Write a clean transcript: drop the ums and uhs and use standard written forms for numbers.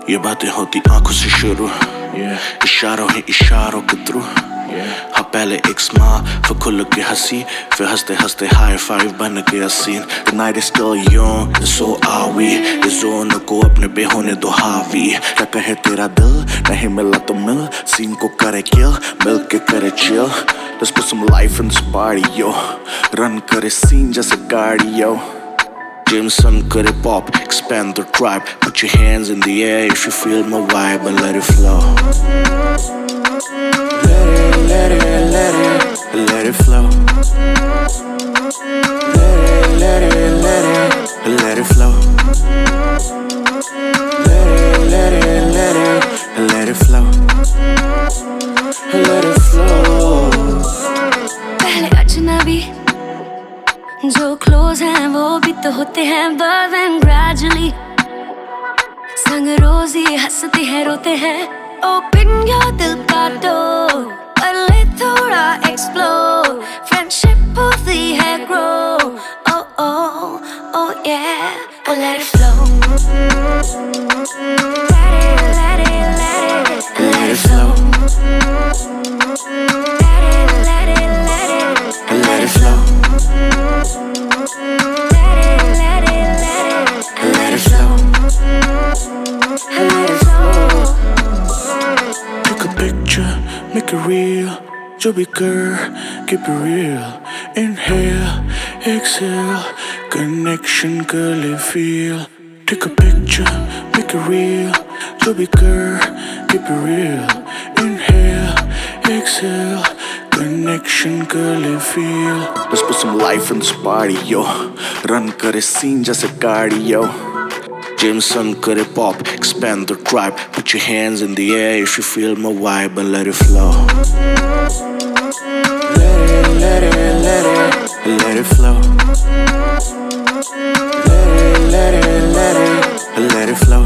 ये बातें होती आंखों से शुरू, इशारों ही इशारों के थ्रू। हाँ पहले एक स्माइल, फिर खुल के हंसी, फिर हंसते हंसते हाई फाइव बन गया scene. The night is still young, and so are we। ये जोन को अपने पे होने दो हावी। क्या कहे तेरा दिल, नहीं मिला तो मिल, सीन को करे किल, मिल के करे chill। Let's put some life in this party, yo। Run करे सीन जैसे गाड़ी, yo। Jameson करे pop, expand the tribe। Put your hands in the air if you feel my vibe and let it flow। Let it flow। Let it flow। Let it flow। Let it flow। पहले अजनबी जो close हैं वो भी तो होते हैं, but then gradually संग रोज ही हंसते हैं रोते हैं। Open your दिल का door और ले थोड़ा explore, friendship होती है grow। Oh oh oh yeah, oh let it flow। Let it flow। Let it flow। Let it flow। Let it flow। Take a picture, make it real। जो भी कर, keep it real। Inhale, exhale, connection कर ले feel। Take a picture, make it real। जो भी कर, keep it real। Inhale, exhale, connection कर ले feel। Let's put some life in this party, yo। Run करे scene जैसे गाड़ी, yo। Jameson करे pop, expand the tribe। Put your hands in the air if you feel my vibe and let it flow। Let it flow। Let it flow।